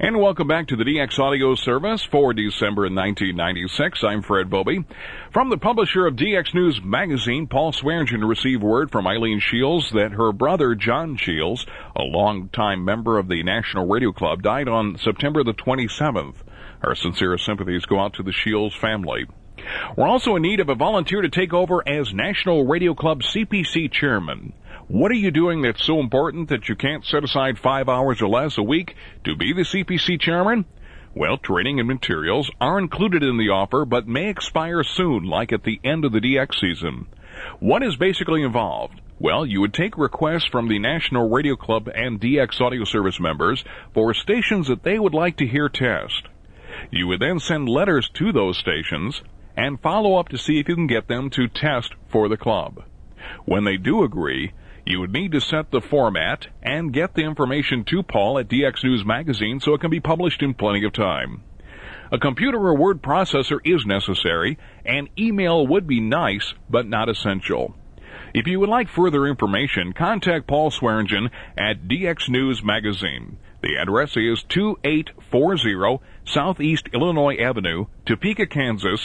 And welcome back to the DX Audio Service for December 1996. I'm Fred Bobby. From the publisher of DX News Magazine, Paul Swearingen received word from Eileen Shields that her brother, John Shields, a longtime member of the National Radio Club, died on September the 27th. Our sincere sympathies go out to the Shields family. We're also in need of a volunteer to take over as National Radio Club CPC chairman. What are you doing that's so important that you can't set aside 5 hours or less a week to be the CPC chairman? Well, training and materials are included in the offer, but may expire soon, like at the end of the DX season. What is basically involved? Well, you would take requests from the National Radio Club and DX Audio Service members for stations that they would like to hear test. You would then send letters to those stations and follow up to see if you can get them to test for the club. When they do agree, you would need to set the format and get the information to Paul at DX News Magazine so it can be published in plenty of time. A computer or word processor is necessary, and email would be nice but not essential. If you would like further information, contact Paul Swearingen at DX News Magazine. The address is 2840 Southeast Illinois Avenue, Topeka, Kansas,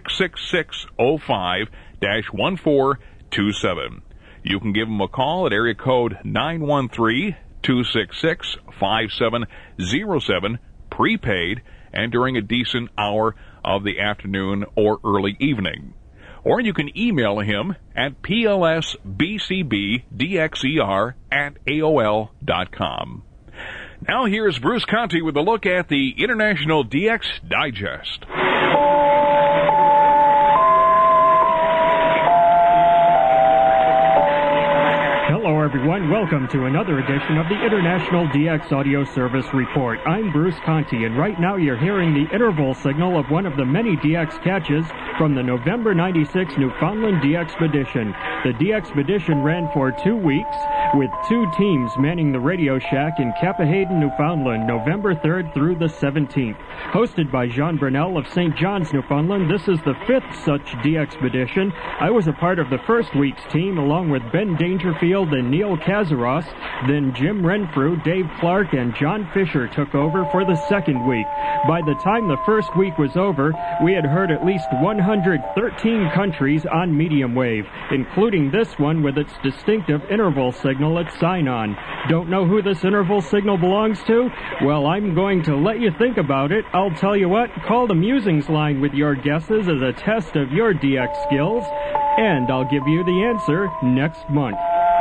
66605-1427. You can give them a call at area code 913-266-5707, prepaid, and during a decent hour of the afternoon or early evening. Or you can email him at plsbcbdxer@aol.com. Now here's Bruce Conti with a look at the International DX Digest. Hello, everyone. Welcome to another edition of the International DX Audio Service Report. I'm Bruce Conti, and right now you're hearing the interval signal of one of the many DX catches from the November 96 Newfoundland DXpedition. The DXpedition ran for 2 weeks, with 2 teams manning the Radio Shack in Cappahayden, Newfoundland, November 3rd through the 17th. Hosted by Jean Brunel of St. John's, Newfoundland, this is the 5th such DXpedition. I was a part of the first week's team, along with Ben Dangerfield and Neil Kazaros. Then Jim Renfrew, Dave Clark, and John Fisher took over for the second week. By the time the first week was over, we had heard at least 113 countries on medium wave, including this one with its distinctive interval signal at sign-on. Don't know who this interval signal belongs to? Well, I'm going to let you think about it. I'll tell you what, call the musings line with your guesses as a test of your DX skills, and I'll give you the answer next month.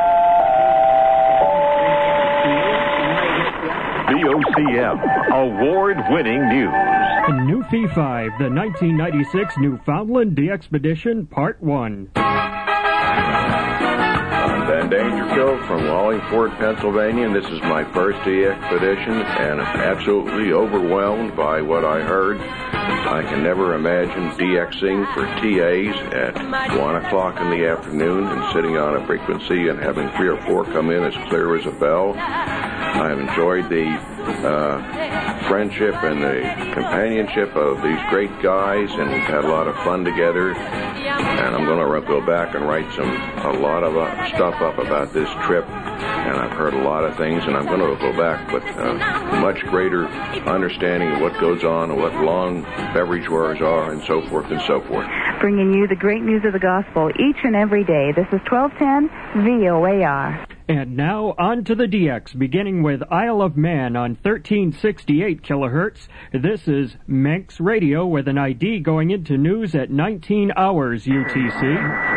VOCM, award-winning news. Newfie 5, the 1996 Newfoundland DXpedition, Part 1. I'm Ben Dangerfield from Wallingford, Pennsylvania, and this is my first DXpedition, and I'm absolutely overwhelmed by what I heard. I can never imagine DXing for TAs at 1 o'clock in the afternoon and sitting on a frequency and having 3 or 4 come in as clear as a bell. I've enjoyed the friendship and the companionship of these great guys, and we've had a lot of fun together. And I'm going to go back and write a lot of stuff up about this trip. And I've heard a lot of things, and I'm going to go back with much greater understanding of what goes on and what long beverage wars are, and so forth and so forth. Bringing you the great news of the gospel each and every day. This is 1210 VOAR. And now, on to the DX, beginning with Isle of Man on 1368 kilohertz. This is Manx Radio with an ID going into news at 19 hours UTC. This is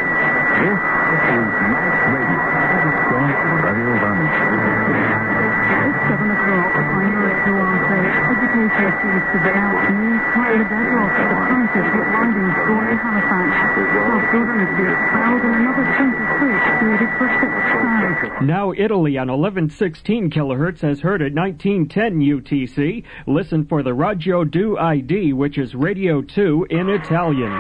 Manx Radio. Radio Vance. It's 7 o'clock. I'm your education seems to be out news quite the bedrock at the crisis at Riding School in Halifax. Our children is being expelled and another 26 needed for 6 days. Now Italy on 1116 kilohertz has heard at 1910 UTC. Listen for the Radio 2 ID, which is Radio 2 in Italian.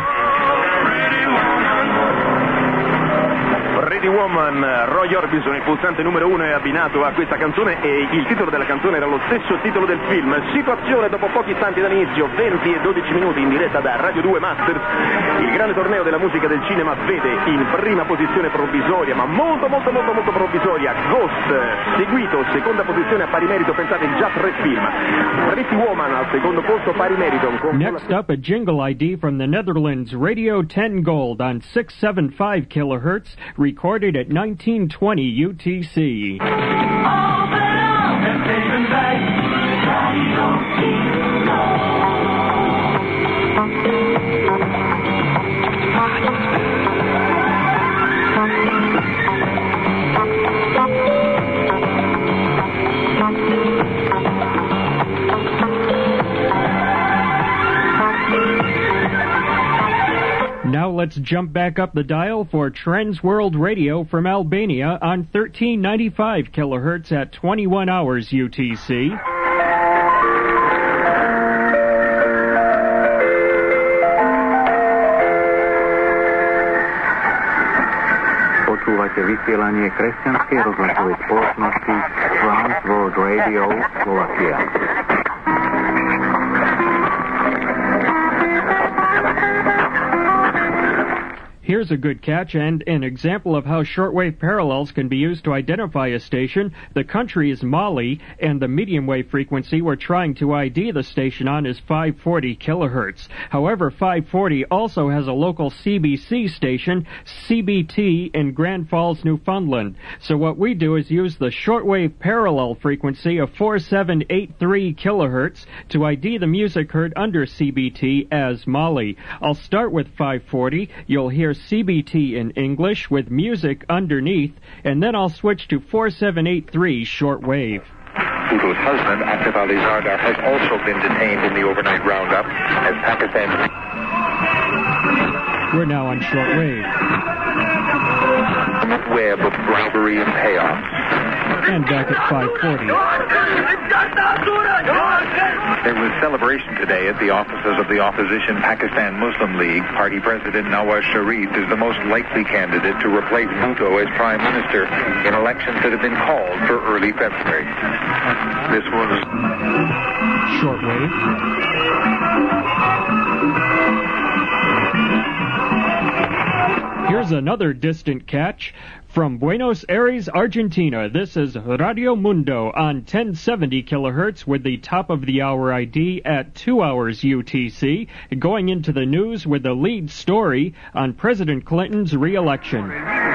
Pretty Woman, Roy Orbison, il pulsante numero 1 è abbinato a questa canzone e il titolo della canzone era lo stesso titolo del film. Situazione dopo pochi istanti dall'inizio, 20 e 12 minuti in diretta da Radio 2 Masters. Il grande torneo della musica del cinema vede in prima posizione provvisoria, ma molto provvisoria, Ghost, seguito seconda posizione a pari merito, pensate già 3 film. Pretty Woman al secondo posto, pari merito. Next up, a jingle ID from the Netherlands, Radio 10 Gold on 675 kilohertz, recorded at 1920 UTC. Now let's jump back up the dial for Trends World Radio from Albania on 1395 kilohertz at 21 hours UTC. Počúvate vysielanie kresťanskej rozhlasovej spoločnosti Trans World Radio Slovakia. Here's a good catch and an example of how shortwave parallels can be used to identify a station. The country is Mali, and the medium wave frequency we're trying to ID the station on is 540 kilohertz. However, 540 also has a local CBC station, CBT, in Grand Falls, Newfoundland. So what we do is use the shortwave parallel frequency of 4783 kilohertz to ID the music heard under CBT as Mali. I'll start with 540. You'll hear CBT in English with music underneath, and then I'll switch to 4783 shortwave. Udo's husband, Asif Ali Zardar, has also been detained in the overnight roundup as Pakistan... We're now on shortwave. Web of bribery and payoffs. And back at 540. There was celebration today at the offices of the opposition Pakistan Muslim League. Party President Nawaz Sharif is the most likely candidate to replace Bhutto as Prime Minister in elections that have been called for early February. This was... shortwave. Here's another distant catch. From Buenos Aires, Argentina, this is Radio Mundo on 1070 kilohertz with the top of the hour ID at 2 hours UTC, going into the news with the lead story on President Clinton's re-election.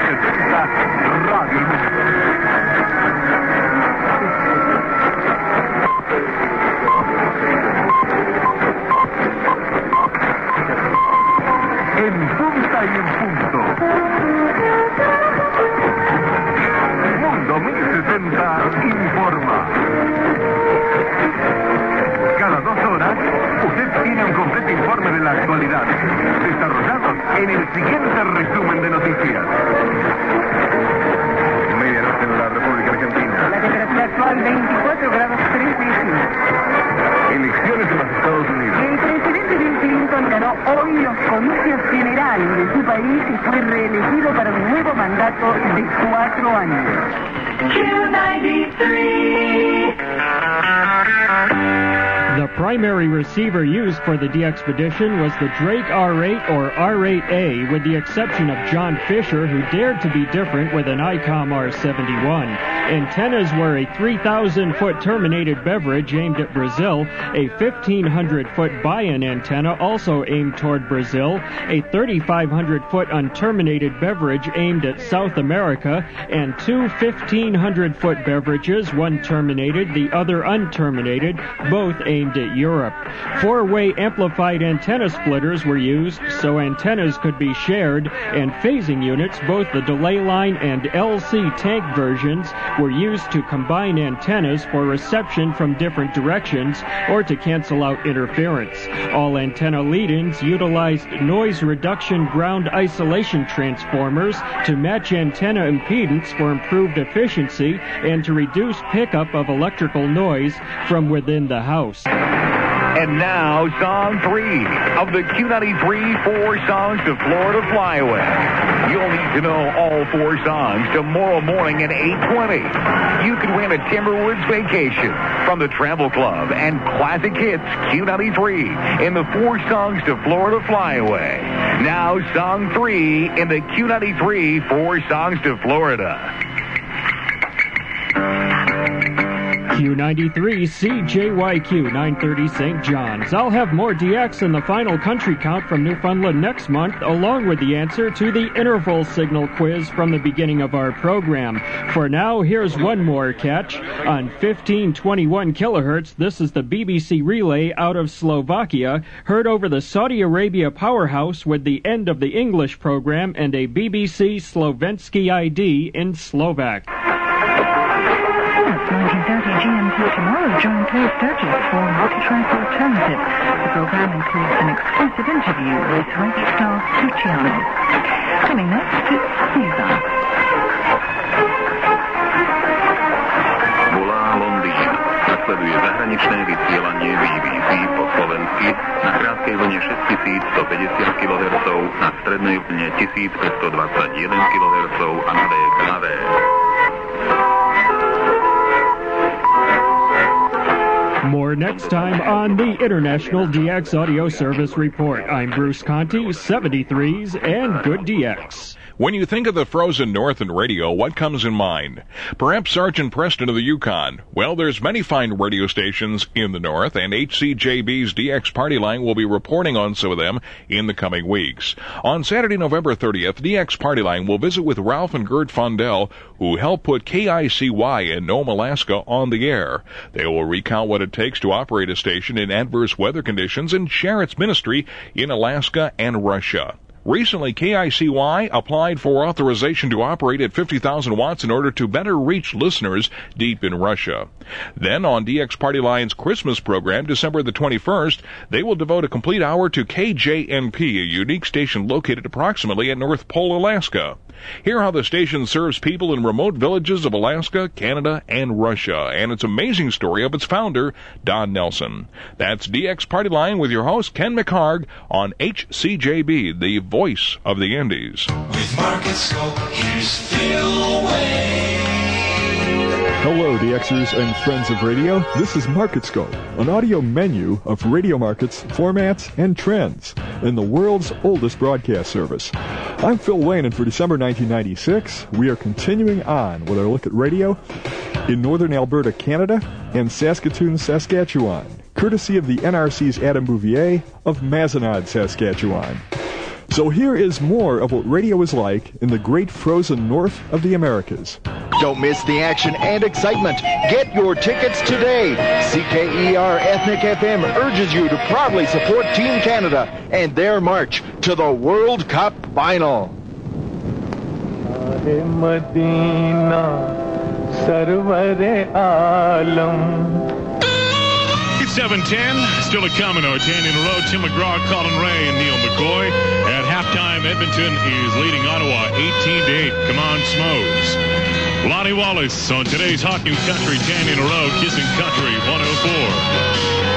En punta y en punto. Mundo 1060 informa. Cada 2 horas, usted tiene un completo informe de la actualidad, desarrollados en el siguiente resumen de noticias. Medianoche en la República Argentina. La temperatura actual 24 grados 3 décimos. Elecciones en los Estados Unidos. El presidente Bill Clinton ganó hoy los comicios generales de su país y fue reelegido para un nuevo mandato de 4 años. The primary receiver used for the DXpedition was the Drake R8 or R8A, with the exception of John Fisher, who dared to be different with an ICOM R71. Antennas were a 3,000-foot terminated beverage aimed at Brazil, a 1,500-foot buy-in antenna also aimed toward Brazil, a 3,500-foot unterminated beverage aimed at South America, and 2 1,500-foot beverages, one terminated, the other unterminated, both aimed at Europe. 4-way amplified antenna splitters were used so antennas could be shared, and phasing units, both the delay line and LC tank versions, were used to combine antennas for reception from different directions or to cancel out interference. All antenna lead-ins utilized noise reduction ground isolation transformers to match antenna impedance for improved efficiency and to reduce pickup of electrical noise from within the house. And now, Song 3 of the Q93 4 Songs to Florida Flyaway. You'll need to know all 4 songs tomorrow morning at 8:20. You can win a Timberwoods vacation from the Travel Club and Classic Hits Q93 in the 4 Songs to Florida Flyaway. Now, Song 3 in the Q93 4 Songs to Florida. Q93 CJYQ 930 St. John's. I'll have more DX in the final country count from Newfoundland next month, along with the answer to the interval signal quiz from the beginning of our program. For now, here's one more catch. On 1521 kilohertz, this is the BBC relay out of Slovakia, heard over the Saudi Arabia powerhouse with the end of the English program and a BBC Slovensky ID in Slovak. That's 1930 GMT tomorrow. Join Claire Sturgis for Multi-Track Alternative. The program includes an exclusive interview with race star Luciano. Coming next, Caesar. Volá Londýn. Nasleduje zahraničné vysielanie BBC po slovensky na krátkej vlne 6150 kHz, na strednej vlne 1521 kHz a na DKV. More next time on the International DX Audio Service Report. I'm Bruce Conti, 73s and good DX. When you think of the frozen north in radio, what comes in mind? Perhaps Sergeant Preston of the Yukon. Well, there's many fine radio stations in the north, and HCJB's DX Party Line will be reporting on some of them in the coming weeks. On Saturday, November 30th, DX Party Line will visit with Ralph and Gert Fondell, who helped put KICY in Nome, Alaska on the air. They will recount what it takes to operate a station in adverse weather conditions and share its ministry in Alaska and Russia. Recently, KICY applied for authorization to operate at 50,000 watts in order to better reach listeners deep in Russia. Then, on DX Party Line's Christmas program, December the 21st, they will devote a complete hour to KJNP, a unique station located approximately at North Pole, Alaska. Hear how the station serves people in remote villages of Alaska, Canada, and Russia, and its amazing story of its founder, Don Nelson. That's DX Party Line with your host, Ken McHarg, on HCJB, the voice of the Indies. With Market Scope, here's Phil Wade. Hello, DXers and friends of radio. This is Market Scope, an audio menu of radio markets, formats, and trends in the world's oldest broadcast service. I'm Phil Wayne, and for December 1996, we are continuing on with our look at radio in northern Alberta, Canada, and Saskatoon, Saskatchewan, courtesy of the NRC's Adam Bouvier of Mazenod, Saskatchewan. So here is more of what radio is like in the great frozen north of the Americas. Don't miss the action and excitement. Get your tickets today. CKER Ethnic FM urges you to proudly support Team Canada and their march to the World Cup final. 7:10, still a coming. 10 in a row. Tim McGraw, Colin Ray, and Neil McCoy. At halftime, Edmonton is leading Ottawa 18-8. Come on, Smokes. Lonnie Wallace on today's Hot New Country, 10 in a row. Kissing Country 104.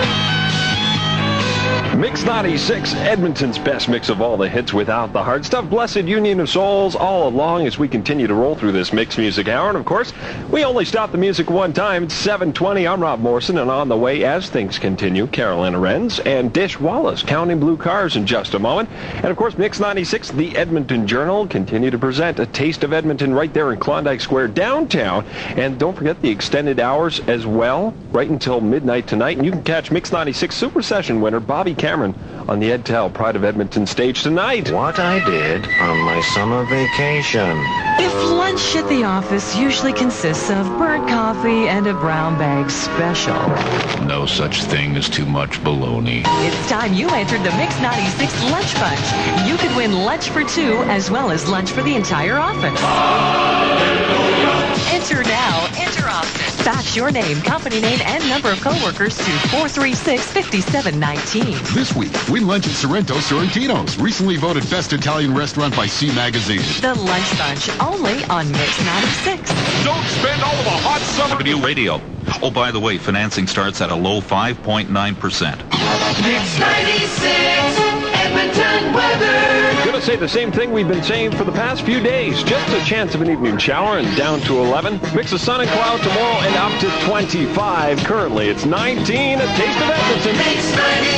Mix 96, Edmonton's best mix of all the hits without the hard stuff. Blessed Union of Souls all along as we continue to roll through this mixed music hour. And, of course, we only stop the music one time. It's 7:20. I'm Rob Morrison, and on the way as things continue, Carolina Renz and Dish Wallace counting blue cars in just a moment. And, of course, Mix 96, the Edmonton Journal, continue to present a taste of Edmonton right there in Klondike Square downtown. And don't forget the extended hours as well, right until midnight tonight. And you can catch Mix 96 Super Session winner Bobby Cameron on the Ed Tell Pride of Edmonton stage tonight. What I did on my summer vacation. If lunch at the office usually consists of burnt coffee and a brown bag special. No such thing as too much bologna. It's time you entered the Mix 96 Lunch Bunch. You could win lunch for two as well as lunch for the entire office. Hallelujah. Enter now. Enter office. Fax your name, company name, and number of coworkers to 436-5719. This week, win lunch at Sorrento Sorrentino's, recently voted best Italian restaurant by C Magazine. The Lunch Bunch, only on Mix 96. Don't spend all of a hot summer. New radio. Oh, by the way, financing starts at a low 5.9%. Mix 96, Edmonton weather. Gonna say the same thing we've been saying for the past few days. Just a chance of an evening shower and down to 11. Mix of sun and cloud tomorrow and up to 25. Currently, it's 19. A taste of Edmonton. Mix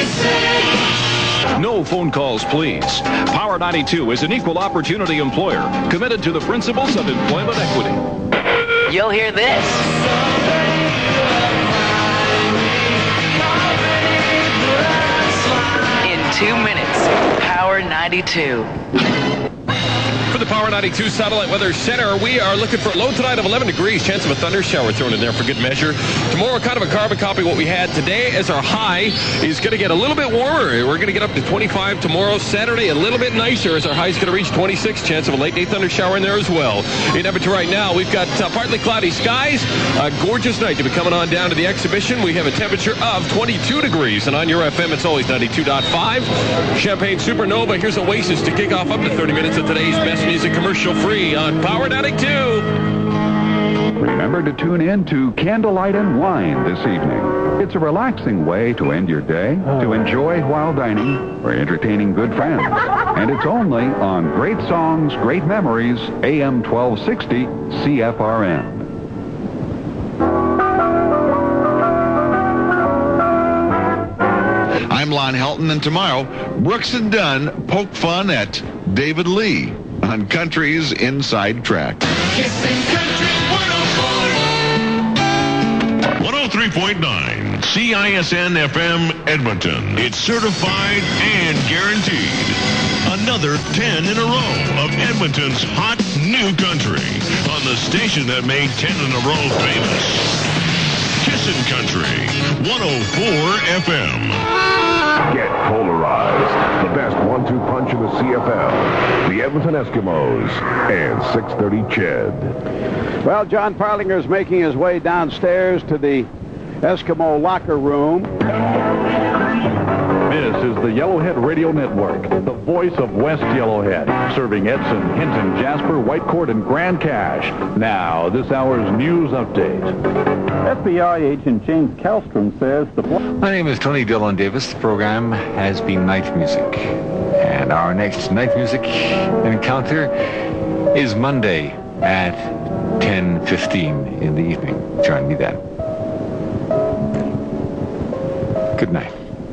96. No phone calls, please. Power 92 is an equal opportunity employer committed to the principles of employment equity. You'll hear this. 2 minutes. Power 92. For the Power 92 Satellite Weather Center, we are looking for a low tonight of 11 degrees. Chance of a thunder shower thrown in there for good measure. Tomorrow, kind of a carbon copy of what we had today, as our high is going to get a little bit warmer. We're going to get up to 25 tomorrow. Saturday, a little bit nicer, as our high is going to reach 26. Chance of a late-day thunder shower in there as well. In Edmonton right now, we've got partly cloudy skies. A gorgeous night to be coming on down to the exhibition. We have a temperature of 22 degrees. And on your FM, it's always 92.5. Champagne Supernova. Here's Oasis to kick off up to 30 minutes of today's best music commercial-free on Power 92. Remember to tune in to Candlelight and Wine this evening. It's a relaxing way to end your day, to enjoy while dining, or entertaining good friends. And it's only on Great Songs, Great Memories, AM 1260, CFRN. I'm Lon Helton, and tomorrow, Brooks and Dunn poke fun at David Lee on Country's Inside Track. Kissin' Country 103.9 CISN FM Edmonton. It's certified and guaranteed. Another 10 in a row of Edmonton's hot new country on the station that made 10 in a row famous. Kissin' Country 104 FM. Get polarized. The best 1-2 punch in the CFL. The Edmonton Eskimos and 630 Ched. Well, John Parlinger's making his way downstairs to the Eskimo locker room. This is the Yellowhead Radio Network, the voice of West Yellowhead, serving Edson, Hinton, Jasper, Whitecourt, and Grand Cache. Now, this hour's news update. FBI agent James Kallstrom says My name is Tony Dillon Davis. The program has been Night Music. And our next Night Music encounter is Monday at 10:15 in the evening. Join me then. Good night.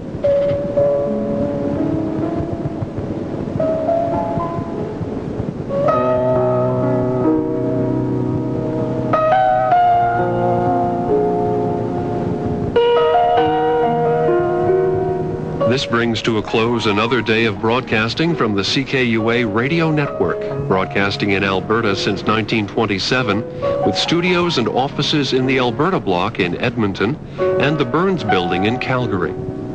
This brings to a close another day of broadcasting from the CKUA Radio Network, broadcasting in Alberta since 1927, with studios and offices in the Alberta Block in Edmonton and the Burns Building in Calgary.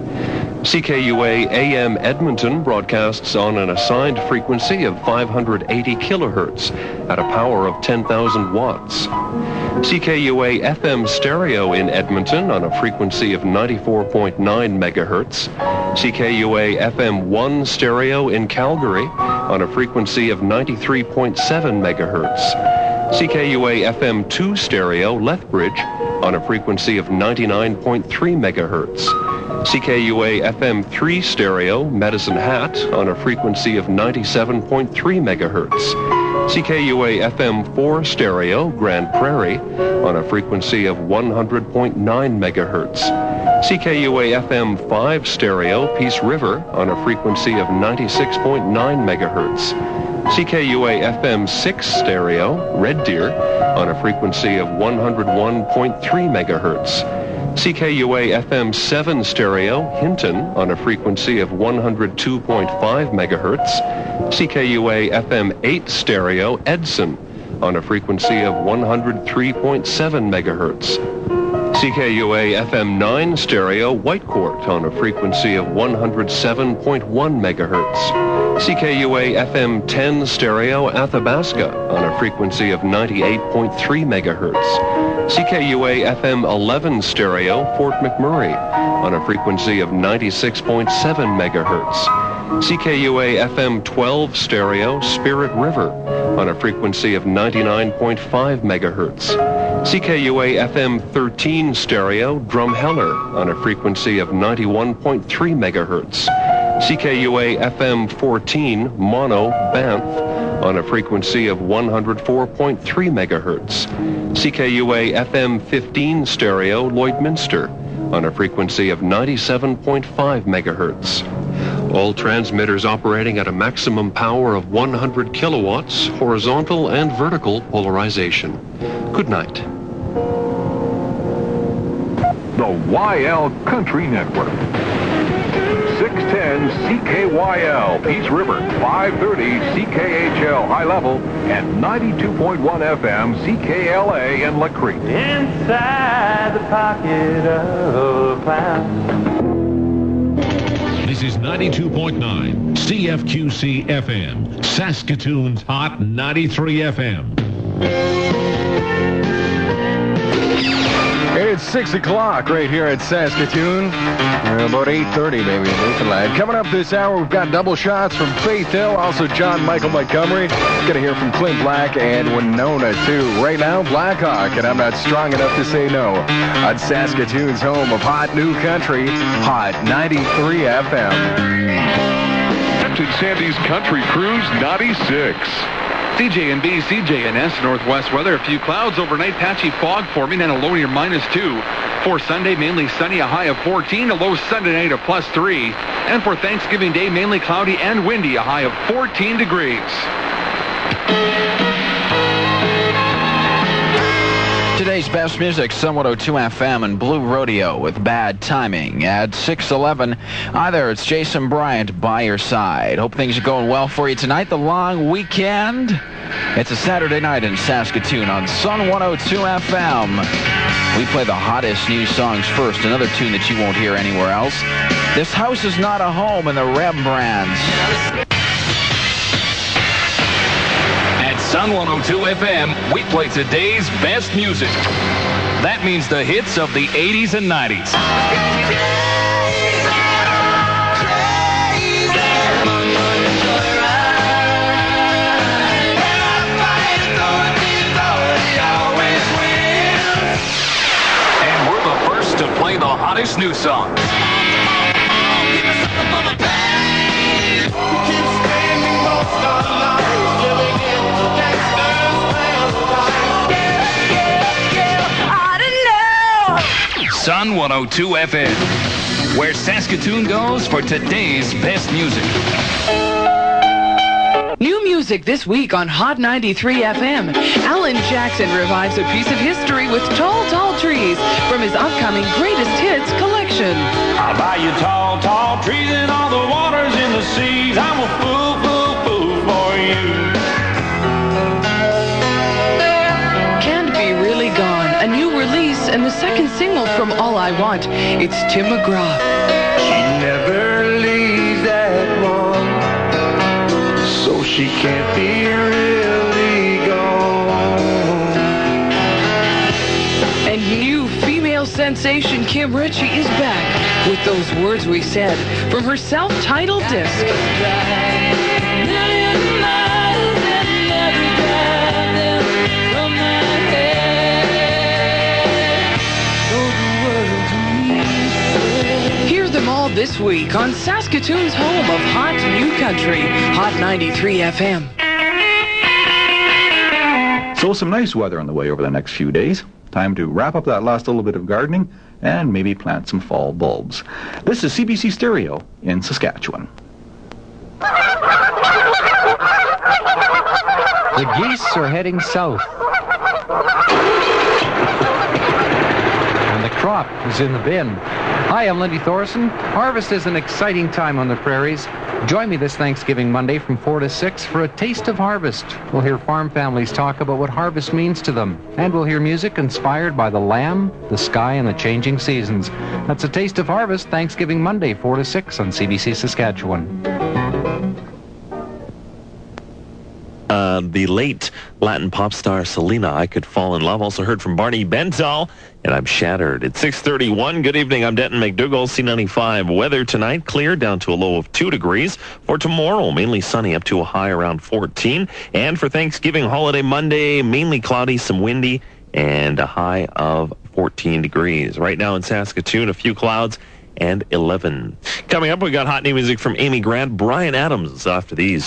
CKUA AM Edmonton broadcasts on an assigned frequency of 580 kilohertz at a power of 10,000 watts. CKUA FM stereo in Edmonton on a frequency of 94.9 megahertz. CKUA FM 1 stereo in Calgary on a frequency of 93.7 megahertz. CKUA FM 2 stereo Lethbridge on a frequency of 99.3 megahertz. CKUA FM 3 stereo Medicine Hat on a frequency of 97.3 megahertz. CKUA FM 4 stereo Grand Prairie on a frequency of 100.9 megahertz. CKUA FM 5 stereo Peace River on a frequency of 96.9 megahertz. CKUA FM 6 stereo Red Deer on a frequency of 101.3 megahertz. CKUA FM 7 stereo Hinton on a frequency of 102.5 megahertz. CKUA FM 8 stereo Edson on a frequency of 103.7 megahertz. CKUA FM 9 stereo Whitecourt on a frequency of 107.1 megahertz. CKUA FM 10 stereo Athabasca on a frequency of 98.3 megahertz. CKUA FM 11 stereo Fort McMurray on a frequency of 96.7 megahertz. CKUA FM 12 stereo Spirit River on a frequency of 99.5 megahertz. CKUA FM 13 stereo Drumheller on a frequency of 91.3 megahertz. CKUA FM 14 mono Banff on a frequency of 104.3 megahertz. CKUA FM 15 stereo Lloydminster on a frequency of 97.5 megahertz. All transmitters operating at a maximum power of 100 kilowatts, horizontal and vertical polarization. Good night. The YL Country Network. 610 CKYL, Peace River, 530 CKHL High Level, and 92.1 FM CKLA in La Crete. Inside the pocket of a clown. This is 92.9 CFQC FM, Saskatoon's Hot 93 FM. It's 6 o'clock right here at Saskatoon. About 8:30, maybe. Coming up this hour, we've got double shots from Faith Hill, also John Michael Montgomery. Going to hear from Clint Black and Winona, too. Right now, Blackhawk, and I'm not strong enough to say no. On Saskatoon's home of hot new country, Hot 93 FM. Captain Sandy's Country Cruise 96. CJNB, CJNS, northwest weather. A few clouds overnight, patchy fog forming, and a low near -2. For Sunday, mainly sunny, a high of 14, a low Sunday night of +3. And for Thanksgiving Day, mainly cloudy and windy, a high of 14 degrees. Today's best music, Sun 102 FM and Blue Rodeo with Bad Timing. At 6:11, hi there, it's Jason Bryant by your side. Hope things are going well for you tonight, the long weekend. It's a Saturday night in Saskatoon on Sun 102 FM. We play the hottest new songs first, another tune that you won't hear anywhere else. This House Is Not a Home in the Rembrandts. Sun 102 FM, we play today's best music. That means the hits of the 80s and 90s. And we're the first to play the hottest new songs. Sun 102 FM, where Saskatoon goes for today's best music. New music this week on Hot 93 FM. Alan Jackson revives a piece of history with Tall, Tall Trees from his upcoming Greatest Hits collection. I'll buy you tall, tall trees and all the waters in the seas. I'm a fool, fool, fool for you. Can't Be Really Gone, a new release and the second single from All I Want. It's Tim McGraw. She never leaves that one, so she can't be really gone. And new female sensation Kim Ritchie is back with Those Words We Said from her self-titled disc. This week on Saskatoon's home of hot new country, Hot 93 FM. So some nice weather on the way over the next few days. Time to wrap up that last little bit of gardening and maybe plant some fall bulbs. This is CBC Stereo in Saskatchewan. The geese are heading south. And the crop is in the bin. Hi, I'm Lindy Thorson. Harvest is an exciting time on the prairies. Join me this Thanksgiving Monday from 4 to 6 for a taste of harvest. We'll hear farm families talk about what harvest means to them. And we'll hear music inspired by the lamb, the sky, and the changing seasons. That's a taste of harvest, Thanksgiving Monday, 4 to 6 on CBC Saskatchewan. The late Latin pop star Selena, I Could Fall in Love. Also heard from Barney Bentall, and I'm Shattered. It's 6:31. Good evening. I'm Denton McDougall. C95 weather tonight, clear down to a low of 2 degrees. For tomorrow, mainly sunny up to a high around 14. And for Thanksgiving holiday Monday, mainly cloudy, some windy, and a high of 14 degrees. Right now in Saskatoon, a few clouds and 11. Coming up, we got hot new music from Amy Grant, Brian Adams after these.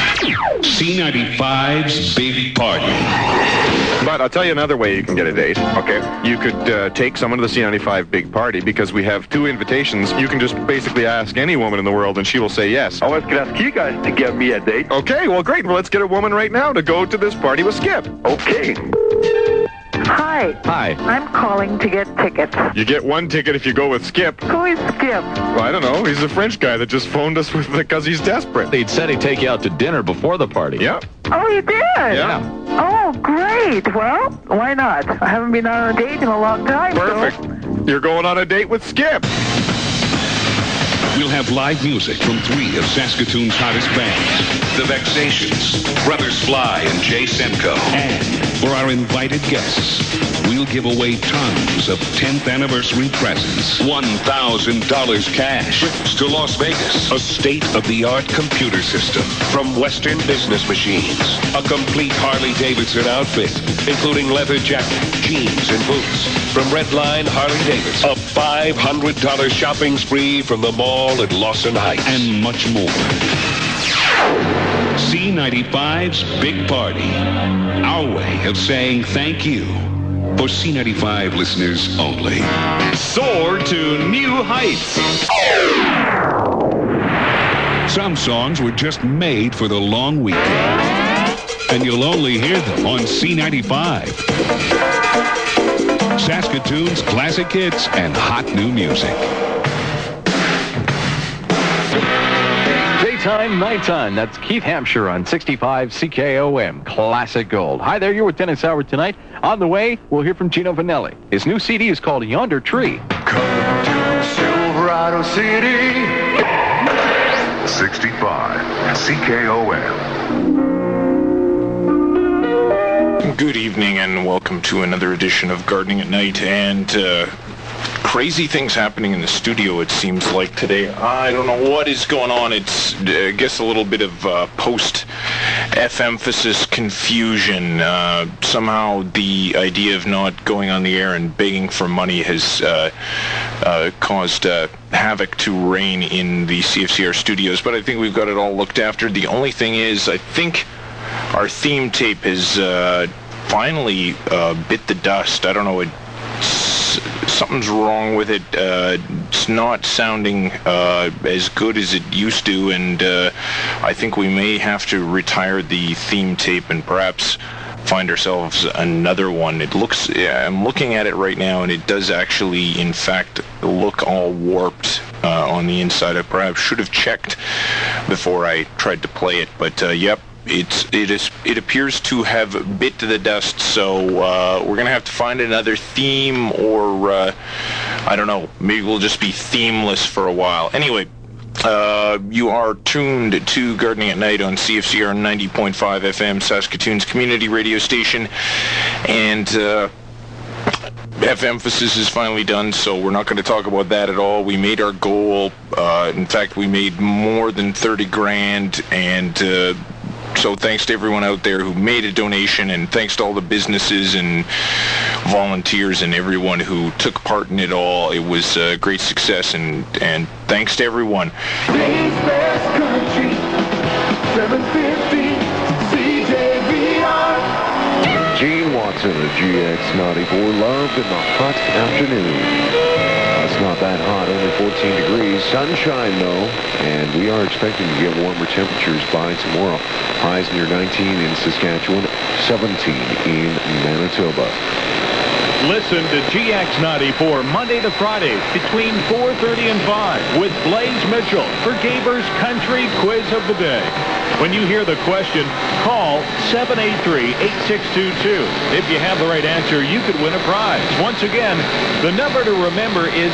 C95's Big Party. But I'll tell you another way you can get a date. Okay. You could take someone to the C95 Big Party because we have 2 invitations. You can just basically ask any woman in the world and she will say yes. I was going to ask you guys to give me a date. Okay, well, great. Well, let's get a woman right now to go to this party with Skip. Okay. Hi. Hi. I'm calling to get tickets. You get one ticket if you go with Skip. Who is Skip? Well, I don't know. He's the French guy that just phoned us because he's desperate. He'd said he'd take you out to dinner before the party. Yeah. Oh, you did? Yeah. Oh, great. Well, why not? I haven't been on a date in a long time. Perfect. So. You're going on a date with Skip. We'll have live music from 3 of Saskatoon's hottest bands. The Vexations, Brothers Fly and Jay Semko. And for our invited guests, we'll give away tons of 10th anniversary presents. $1,000 cash. Trips to Las Vegas. A state-of-the-art computer system from Western Business Machines. A complete Harley-Davidson outfit, including leather jacket, jeans, and boots. From Redline Harley-Davidson. A $500 shopping spree from the mall at Lawson Heights. And much more. C95's Big Party. Our way of saying thank you. For C95 listeners only. Soar to new heights. Some songs were just made for the long weekend. And you'll only hear them on C95. Saskatoon's classic hits and hot new music. Daytime, nighttime. That's Keith Hampshire on 65 CKOM, Classic Gold. Hi there, you're with Dennis Howard tonight. On the way, we'll hear from Gino Vanelli. His new CD is called Yonder Tree. Come to Silverado City. 65 CKOM. Good evening and welcome to another edition of Gardening at Night. And crazy things happening in the studio, it seems like today. I don't know what is going on. It's, I guess, a little bit of post-F-emphasis confusion. Somehow the idea of not going on the air and begging for money has caused havoc to reign in the CFCR studios. But I think we've got it all looked after. The only thing is, I think our theme tape has finally bit the dust. I don't know, something's wrong with it. It's not sounding as good as it used to, and I think we may have to retire the theme tape and perhaps find ourselves another one. It looks, I'm looking at it right now, and it does actually, in fact, look all warped on the inside. I perhaps should have checked before I tried to play it, but yep. It appears to have bit to the dust, so we're going to have to find another theme, or I don't know, maybe we'll just be themeless for a while. Anyway, you are tuned to Gardening at Night on CFCR 90.5 FM, Saskatoon's community radio station, and F-emphasis is finally done, so we're not going to talk about that at all. We made our goal. In fact, we made more than 30 grand, and so thanks to everyone out there who made a donation, and thanks to all the businesses and volunteers and everyone who took part in it all. It was a great success, and thanks to everyone. Gene Watson of GX94, loved in the hot afternoon. It's not that hot, only 14 degrees. Sunshine, though, and we are expecting to get warmer temperatures by tomorrow. Highs near 19 in Saskatchewan, 17 in Manitoba. Listen to GX94 Monday to Friday between 4:30 and 5 with Blaze Mitchell for Gaber's Country Quiz of the Day. When you hear the question, call 783-8622. If you have the right answer, you could win a prize. Once again, the number to remember is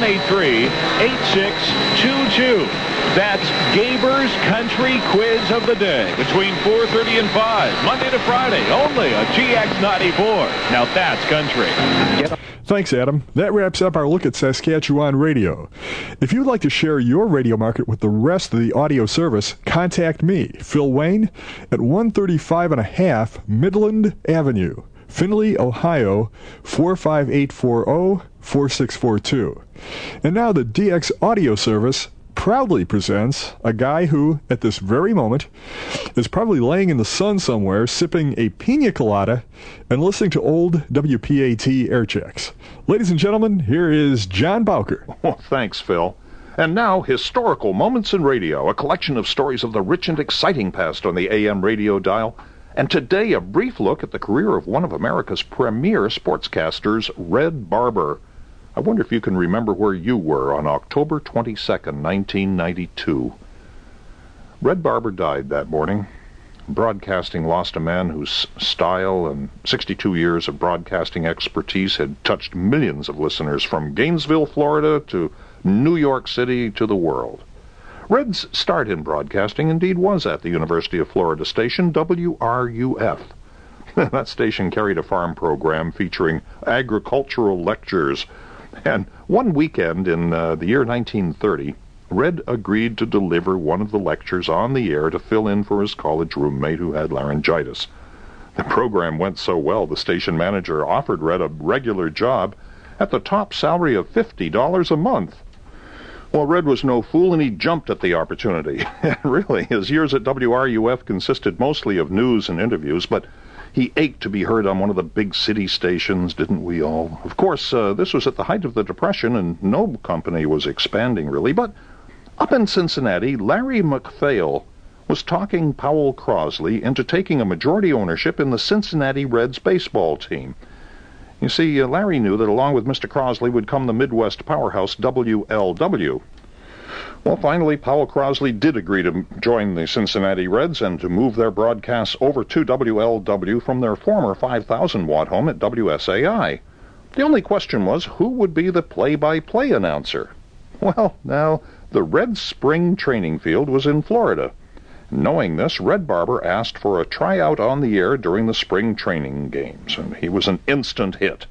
783-8622. That's Gaber's Country Quiz of the Day between 4:30 and 5, Monday to Friday, only on GX94. Now that's country. Thanks, Adam. That wraps up our look at Saskatchewan radio. If you'd like to share your radio market with the rest of the audio service, contact me, Phil Wayne, at 135.5 Midland Avenue, Findlay, Ohio, 45840-4642. And now the DX audio service proudly presents a guy who, at this very moment, is probably laying in the sun somewhere, sipping a pina colada and listening to old WPAT air checks. Ladies and gentlemen, here is John Bowker. Well, thanks, Phil. And now, Historical Moments in Radio, a collection of stories of the rich and exciting past on the AM radio dial. And today, a brief look at the career of one of America's premier sportscasters, Red Barber. I wonder if you can remember where you were on October 22nd, 1992. Red Barber died that morning. Broadcasting lost a man whose style and 62 years of broadcasting expertise had touched millions of listeners from Gainesville, Florida, to New York City, to the world. Red's start in broadcasting indeed was at the University of Florida station, WRUF. That station carried a farm program featuring agricultural lectures. And one weekend in the year 1930, Red agreed to deliver one of the lectures on the air to fill in for his college roommate who had laryngitis. The program went so well, the station manager offered Red a regular job at the top salary of $50 a month. Well, Red was no fool, and he jumped at the opportunity. Really, his years at WRUF consisted mostly of news and interviews, but he ached to be heard on one of the big city stations, didn't we all? Of course, this was at the height of the Depression, and no company was expanding, really. But up in Cincinnati, Larry McPhail was talking Powell Crosley into taking a majority ownership in the Cincinnati Reds baseball team. You see, Larry knew that along with Mr. Crosley would come the Midwest powerhouse WLW. Well, finally, Powell Crosley did agree to join the Cincinnati Reds and to move their broadcasts over to WLW from their former 5,000-watt home at WSAI. The only question was, who would be the play-by-play announcer? Well, now, the Reds' spring training field was in Florida. Knowing this, Red Barber asked for a tryout on the air during the spring training games, and he was an instant hit.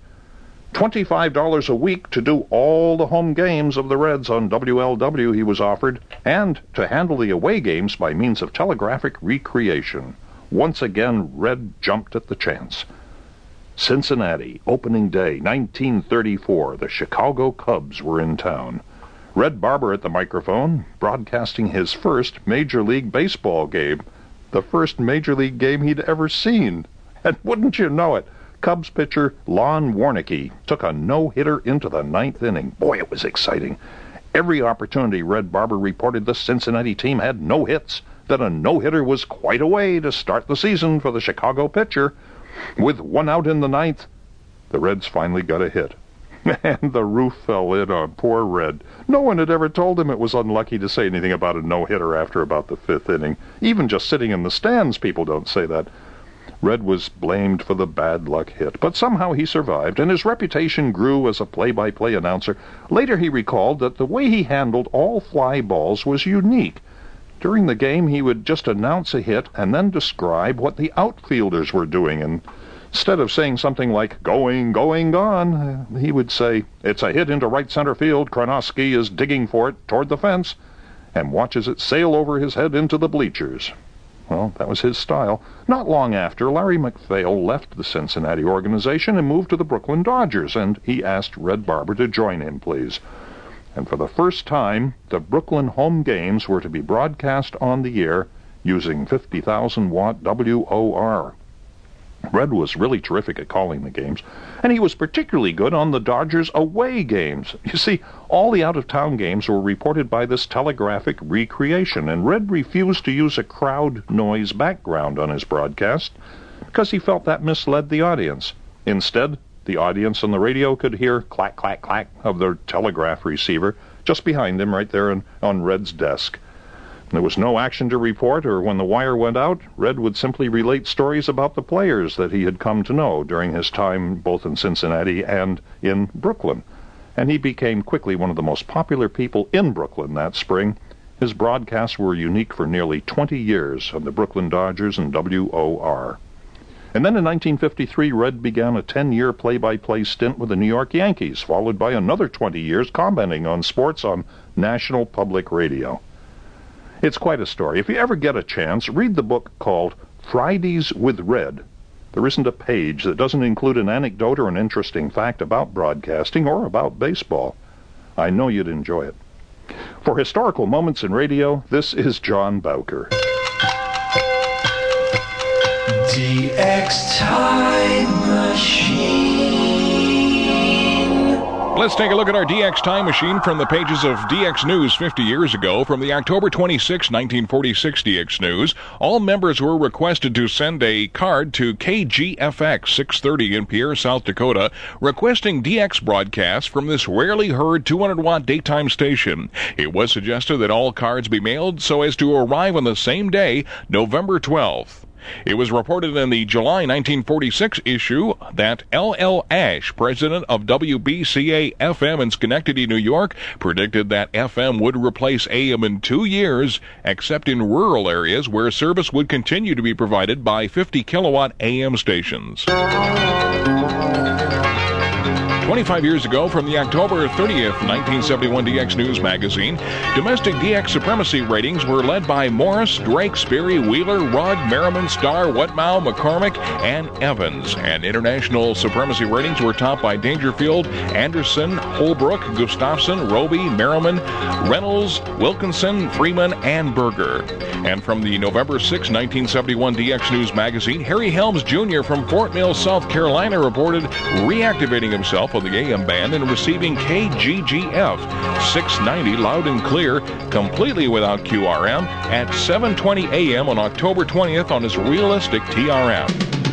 $25 a week to do all the home games of the Reds on WLW he was offered, and to handle the away games by means of telegraphic recreation. Once again, Red jumped at the chance. Cincinnati, opening day, 1934. The Chicago Cubs were in town. Red Barber at the microphone, broadcasting his first Major League Baseball game. The first Major League game he'd ever seen. And wouldn't you know it, Cubs pitcher Lon Warneke took a no-hitter into the ninth inning. Boy, it was exciting. Every opportunity Red Barber reported the Cincinnati team had no hits, that a no-hitter was quite a way to start the season for the Chicago pitcher. With one out in the ninth, the Reds finally got a hit. And the roof fell in on poor Red. No one had ever told him it was unlucky to say anything about a no-hitter after about the fifth inning. Even just sitting in the stands, people don't say that. Red was blamed for the bad luck hit, but somehow he survived, and his reputation grew as a play-by-play announcer. Later he recalled that the way he handled all fly balls was unique. During the game, he would just announce a hit and then describe what the outfielders were doing, and instead of saying something like, going, gone, he would say, it's a hit into right center field. Kronosky is digging for it toward the fence, and watches it sail over his head into the bleachers. Well, that was his style. Not long after, Larry McPhail left the Cincinnati organization and moved to the Brooklyn Dodgers, and he asked Red Barber to join him, please. And for the first time, the Brooklyn home games were to be broadcast on the air using 50,000-watt WOR. Red was really terrific at calling the games, and he was particularly good on the Dodgers' away games. You see, all the out-of-town games were reported by this telegraphic recreation, and Red refused to use a crowd noise background on his broadcast because he felt that misled the audience. Instead, the audience on the radio could hear clack, clack, clack of their telegraph receiver just behind him right there on Red's desk. There was no action to report, or when the wire went out, Red would simply relate stories about the players that he had come to know during his time both in Cincinnati and in Brooklyn. And he became quickly one of the most popular people in Brooklyn that spring. His broadcasts were unique for nearly 20 years on the Brooklyn Dodgers and WOR. And then in 1953, Red began a 10-year play-by-play stint with the New York Yankees, followed by another 20 years commenting on sports on National Public Radio. It's quite a story. If you ever get a chance, read the book called Fridays with Red. There isn't a page that doesn't include an anecdote or an interesting fact about broadcasting or about baseball. I know you'd enjoy it. For Historical Moments in Radio, this is John Bowker. DX Time Machine. Let's take a look at our DX time machine from the pages of DX News 50 years ago. From the October 26, 1946 DX News, all members were requested to send a card to KGFX 630 in Pierre, South Dakota, requesting DX broadcasts from this rarely heard 200-watt daytime station. It was suggested that all cards be mailed so as to arrive on the same day, November 12th. It was reported in the July 1946 issue that L.L. Ash, president of WBCA-FM in Schenectady, New York, predicted that FM would replace AM in 2 years, except in rural areas where service would continue to be provided by 50-kilowatt AM stations. 25 years ago, from the October 30th, 1971 DX News magazine, domestic DX supremacy ratings were led by Morris, Drake, Sperry, Wheeler, Rudd, Merriman, Starr, Wetmow, McCormick, and Evans. And international supremacy ratings were topped by Dangerfield, Anderson, Holbrook, Gustafson, Roby, Merriman, Reynolds, Wilkinson, Freeman, and Berger. And from the November 6, 1971 DX News magazine, Harry Helms Jr. from Fort Mill, South Carolina, reported reactivating himself on the AM band and receiving KGGF 690 loud and clear, completely without QRM, at 7:20 a.m. on October 20th on his realistic TRM.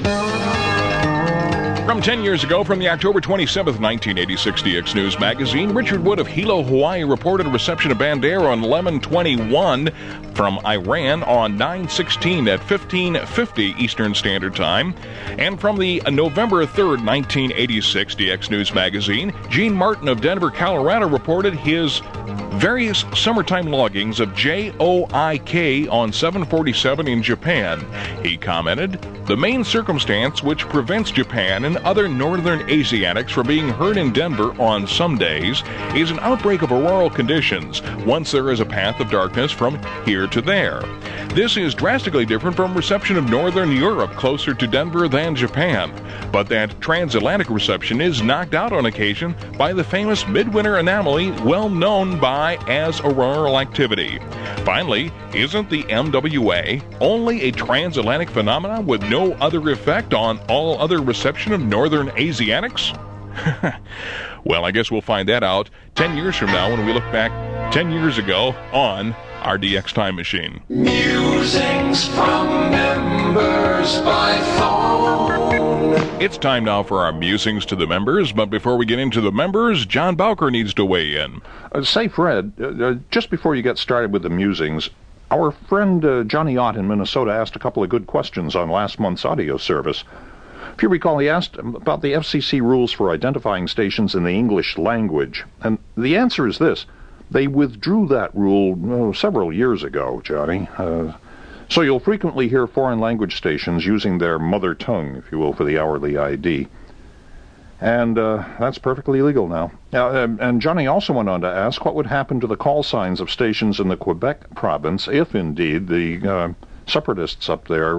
From 10 years ago, from the October 27th, 1986 DX News magazine, Richard Wood of Hilo, Hawaii, reported reception of Bandera on Lemon 21 from Iran on 9/16 at 15:50 Eastern Standard Time. And from the November 3rd, 1986 DX News magazine, Gene Martin of Denver, Colorado, reported his various summertime loggings of JOIK on 747 in Japan. He commented, "The main circumstance which prevents Japan and other northern Asiatics from being heard in Denver on some days is an outbreak of auroral conditions once there is a path of darkness from here to there. This is drastically different from reception of northern Europe closer to Denver than Japan, but that transatlantic reception is knocked out on occasion by the famous midwinter anomaly well known by as auroral activity. Finally, isn't the MWA only a transatlantic phenomenon with no other effect on all other reception of northern Asiatics?" Well, I guess we'll find that out 10 years from now when we look back 10 years ago on our DX Time Machine. Musings from members by phone. It's time now for our musings to the members, but before we get into the members, John Bowker needs to weigh in. Say, Fred, just before you get started with the musings, our friend Johnny Ott in Minnesota asked a couple of good questions on last month's audio service. If you recall, he asked about the FCC rules for identifying stations in the English language, and the answer is this. They withdrew that rule several years ago, Johnny. So you'll frequently hear foreign language stations using their mother tongue, if you will, for the hourly ID. And that's perfectly legal now. And Johnny also went on to ask what would happen to the call signs of stations in the Quebec province if, indeed, the separatists up there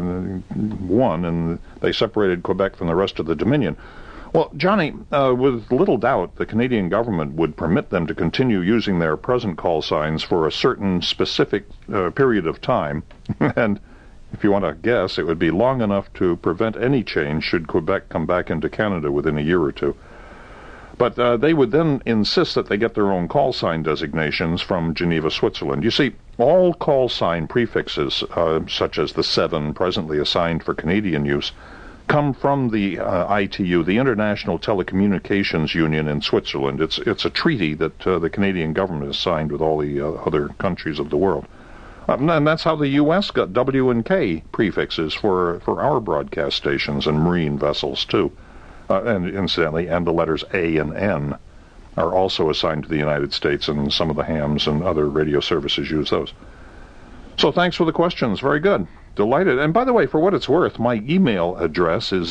won and they separated Quebec from the rest of the Dominion. Well, Johnny, with little doubt, the Canadian government would permit them to continue using their present call signs for a certain specific period of time. And if you want to guess, it would be long enough to prevent any change should Quebec come back into Canada within a year or two. But they would then insist that they get their own call sign designations from Geneva, Switzerland. You see, all call sign prefixes, such as the 7 presently assigned for Canadian use, come from the ITU, the International Telecommunications Union in Switzerland. It's a treaty that the Canadian government has signed with all the other countries of the world. And that's how the U.S. got W and K prefixes for our broadcast stations and marine vessels, too. And incidentally, and the letters A and N are also assigned to the United States, and some of the hams and other radio services use those. So thanks for the questions. Very good. Delighted. And by the way, for what it's worth, my email address is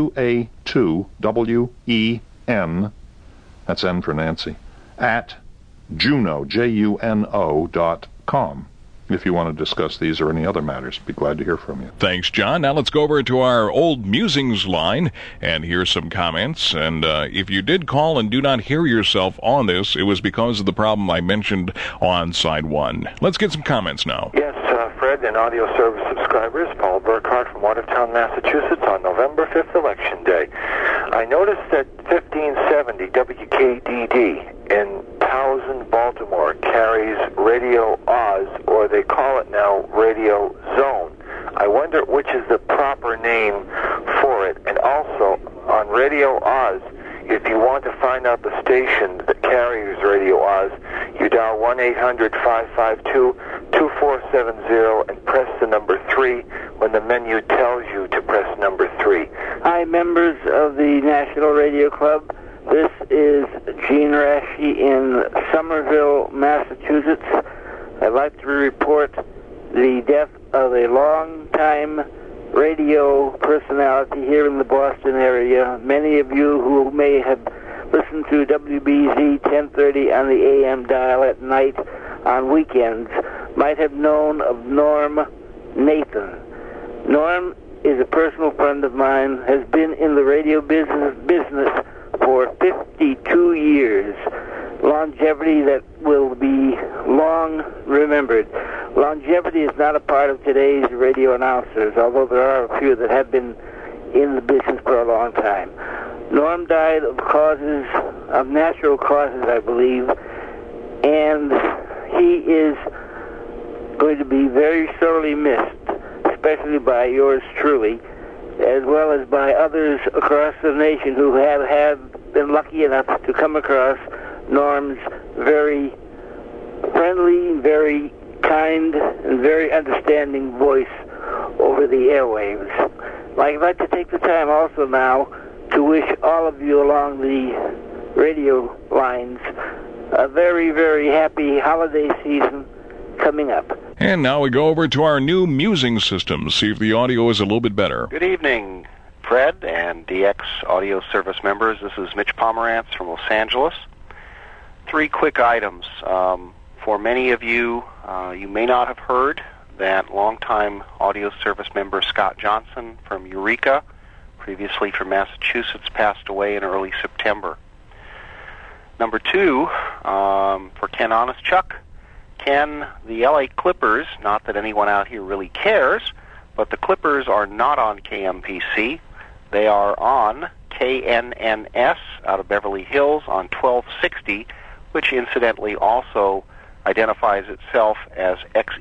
WA2WEN, that's N for Nancy, at Juno, JUNO.com. If you want to discuss these or any other matters, be glad to hear from you. Thanks, John. Now let's go over to our old musings line and hear some comments. And if you did call and do not hear yourself on this, it was because of the problem I mentioned on side 1. Let's get some comments now. Yes, Fred and audio service subscribers, Paul Burkhart from Watertown, Massachusetts on November 5th, Election Day. I noticed that 1570 WKDD in Towson, Baltimore carries Radio Oz, or they call it now Radio Zone. I wonder which is the proper name for it. And also, on Radio Oz, if you want to find out the station that carries Radio Oz, you dial 1-800-552-2470 and press the number 3 when the menu tells you to press number 3. Hi, members of the National Radio Club. This is Gene Rashi in Somerville, Massachusetts. I'd like to report the death of a long-time radio personality here in the Boston area. Many of you who may have listened to WBZ 1030 on the AM dial at night on weekends might have known of Norm Nathan. Norm is a personal friend of mine, has been in the radio business for 52 years. Longevity that will be long remembered. Longevity is not a part of today's radio announcers, although there are a few that have been in the business for a long time. Norm died of natural causes, I believe, and he is going to be very sorely missed, especially by yours truly, as well as by others across the nation who have been lucky enough to come across Norm's very friendly, very kind, and very understanding voice over the airwaves. I'd like to take the time also now to wish all of you along the radio lines a very, very happy holiday season coming up. And now we go over to our new musing system, see if the audio is a little bit better. Good evening, Fred and DX audio service members. This is Mitch Pomerantz from Los Angeles. 3 quick items. For many of you, you may not have heard that longtime audio service member Scott Johnson from Eureka, previously from Massachusetts, passed away in early September. Number 2, for Ken Honestchuk. Ken, the LA Clippers, not that anyone out here really cares, but the Clippers are not on KMPC. They are on KNNS out of Beverly Hills on 1260, which incidentally also identifies itself as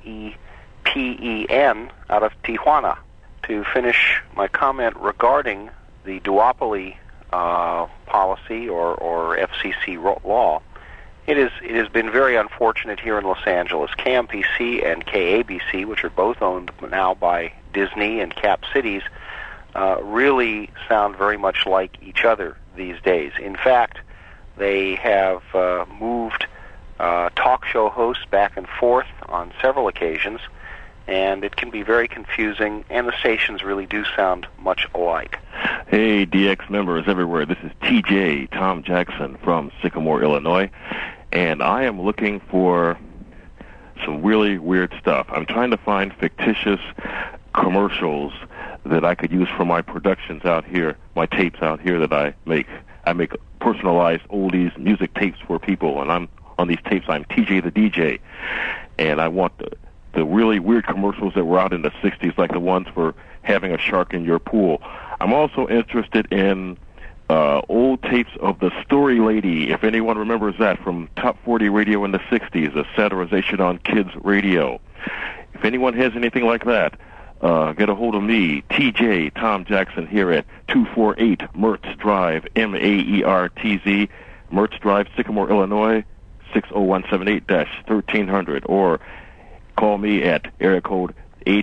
XEPEN out of Tijuana. To finish my comment regarding the duopoly policy or FCC law, it has been very unfortunate here in Los Angeles. KMPC and KABC, which are both owned now by Disney and Cap Cities, really sound very much like each other these days. In fact, they have moved talk show hosts back and forth on several occasions, and it can be very confusing, and the stations really do sound much alike. Hey, DX members everywhere. This is TJ, Tom Jackson from Sycamore, Illinois, and I am looking for some really weird stuff. I'm trying to find fictitious commercials that I could use for my productions out here, my tapes out here that I make. I make personalized oldies music tapes for people, and on these tapes I'm TJ the DJ, and I want the really weird commercials that were out in the 60s, like the ones for having a shark in your pool. I'm also interested in old tapes of the Story Lady, if anyone remembers that, from Top 40 Radio in the 60s, a satirization on kids radio. If anyone has anything like that, get a hold of me, TJ, Tom Jackson, here at 248 Mertz Drive, Maertz, Mertz Drive, Sycamore, Illinois, 60178-1300, or call me at area code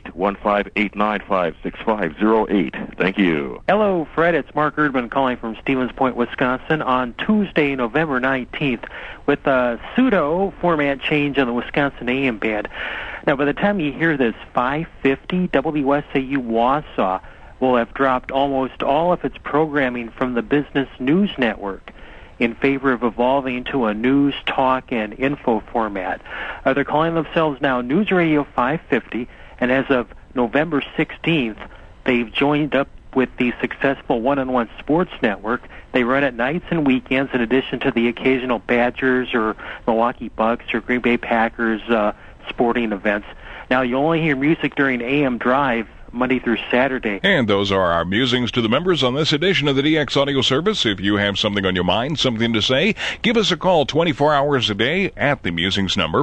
815-895-6508. Thank you. Hello, Fred. It's Mark Erdman calling from Stevens Point, Wisconsin on Tuesday, November 19th with a pseudo format change on the Wisconsin AM band. Now, by the time you hear this, 550 WSAU Wausau will have dropped almost all of its programming from the Business News Network in favor of evolving to a news, talk, and info format. They're calling themselves now News Radio 550, and as of November 16th, they've joined up with the successful One-on-One Sports Network. They run at nights and weekends in addition to the occasional Badgers or Milwaukee Bucks or Green Bay Packers sporting events. Now, you only hear music during AM Drive Monday through Saturday. And those are our musings to the members on this edition of the DX Audio Service. If you have something on your mind, something to say, give us a call 24 hours a day at the musings number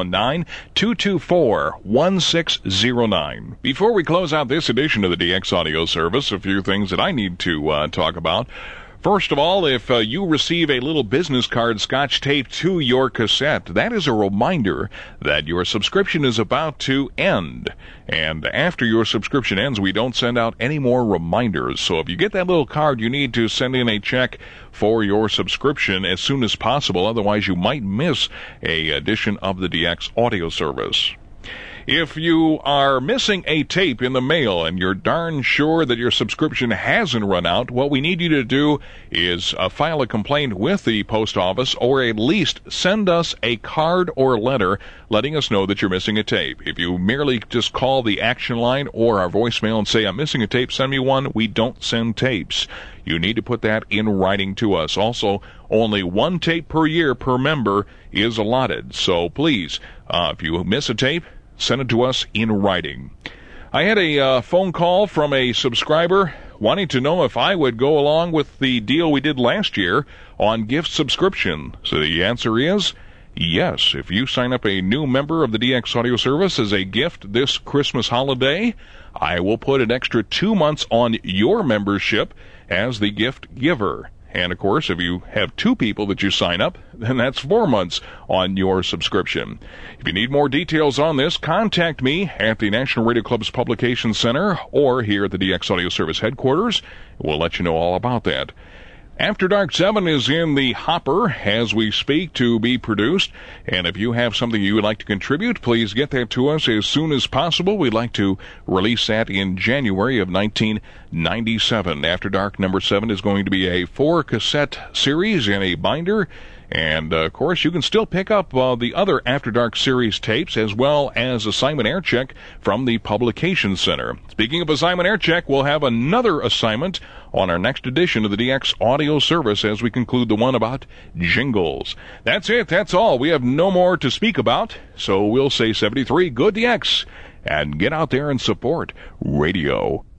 419-224-1609. Before we close out this edition of the DX Audio Service, a few things that I need to talk about. First of all, if you receive a little business card scotch taped to your cassette, that is a reminder that your subscription is about to end. And after your subscription ends, we don't send out any more reminders. So if you get that little card, you need to send in a check for your subscription as soon as possible. Otherwise, you might miss a edition of the DX Audio Service. If you are missing a tape in the mail and you're darn sure that your subscription hasn't run out, what we need you to do is file a complaint with the post office, or at least send us a card or letter letting us know that you're missing a tape. If you merely just call the action line or our voicemail and say, I'm missing a tape, send me one, we don't send tapes. You need to put that in writing to us. Also, only one tape per year per member is allotted. So please, if you miss a tape, send it to us in writing. I had a phone call from a subscriber wanting to know if I would go along with the deal we did last year on gift subscription. So the answer is yes. If you sign up a new member of the DX Audio Service as a gift this Christmas holiday, I will put an extra 2 months on your membership as the gift giver. And, of course, if you have 2 people that you sign up, then that's 4 months on your subscription. If you need more details on this, contact me at the National Radio Club's Publication Center or here at the DX Audio Service headquarters. We'll let you know all about that. After Dark 7 is in the hopper as we speak to be produced. And if you have something you would like to contribute, please get that to us as soon as possible. We'd like to release that in January of 1997. After Dark number 7 is going to be a 4-cassette series in a binder. And, of course, you can still pick up the other After Dark series tapes as well as Assignment Aircheck from the Publication Center. Speaking of Assignment Aircheck, we'll have another assignment on our next edition of the DX Audio Service as we conclude the one about jingles. That's it. That's all. We have no more to speak about. So we'll say 73, good DX, and get out there and support radio.